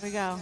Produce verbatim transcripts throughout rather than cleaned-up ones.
Here we go.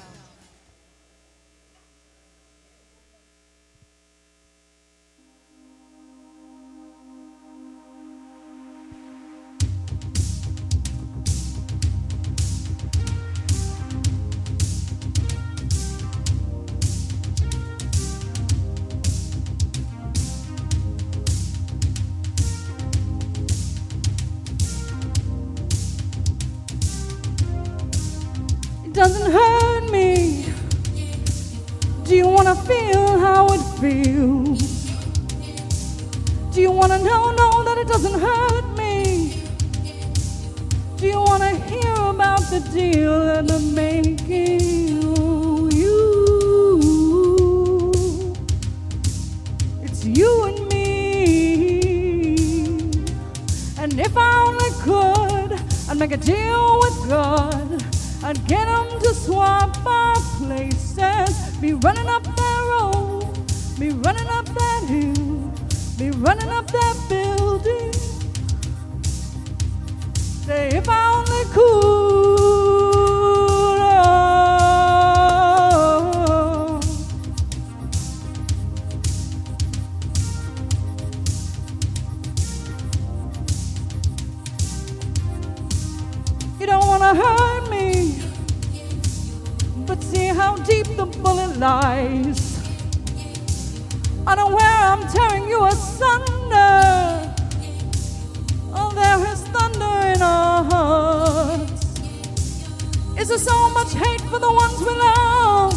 It doesn't hurt me. Do you wanna feel how it feels? Do you wanna know, know that it doesn't hurt me? Do you wanna hear about the deal that I'm making? Oh, you, it's you and me. And if I only could, I'd make a deal with God. I'd get him to swap our places. Be running up that road, be running up that hill, be running up that building. Say if I only could, oh. You don't wanna hurt me, but see how deep the bullet lies. Unaware I'm tearing you asunder. Oh, there is thunder in our hearts. Is there so much hate for the ones we love?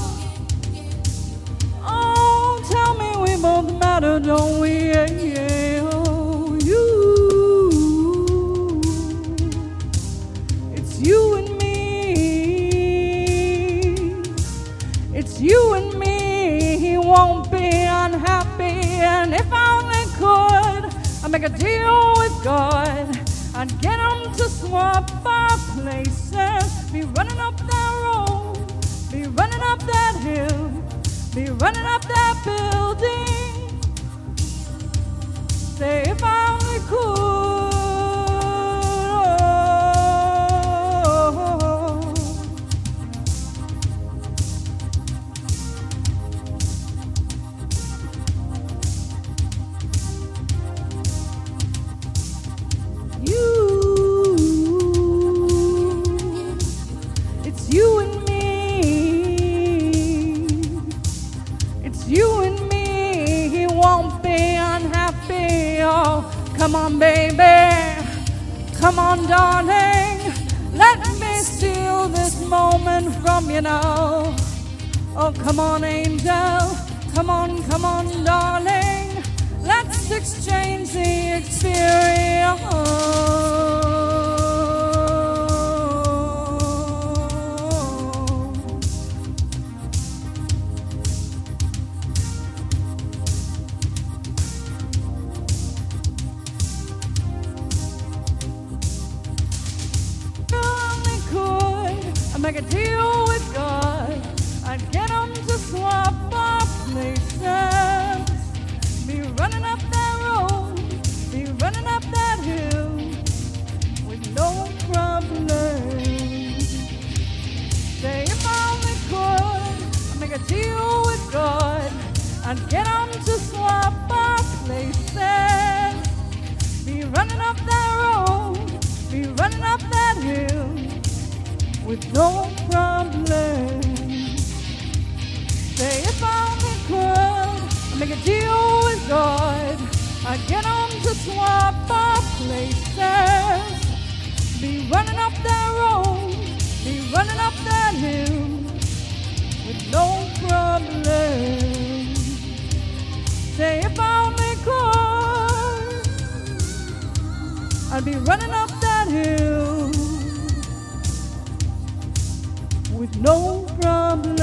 Oh, tell me we both matter, don't we? Yeah, yeah. Oh, you, it's you and me. It's you and me, he won't be unhappy. And if I only could, I'd make a deal with God. I'd get him to swap our places. Be running up that road, be running up that hill, be running up that building. Say if I only could. You and me, it's you and me, he won't be unhappy. Oh, come on baby, come on darling, let me steal this moment from you now. Oh, come on angel, come on, come on darling, let's exchange the experience. I'd make a deal with God. I'd get him to swap our places. Be running up that road, be running up that hill with no problem. Say if I only could, I'd make a deal with God. I'd get him to swap our places. Be running up that road, be running up that hill with no problem. Say if I only could, I'd make a deal with God. I'd get him to swap our places. Be running up that road, be running up that hill with no problem. Say if I only could, I'd be running up that hill with no problem.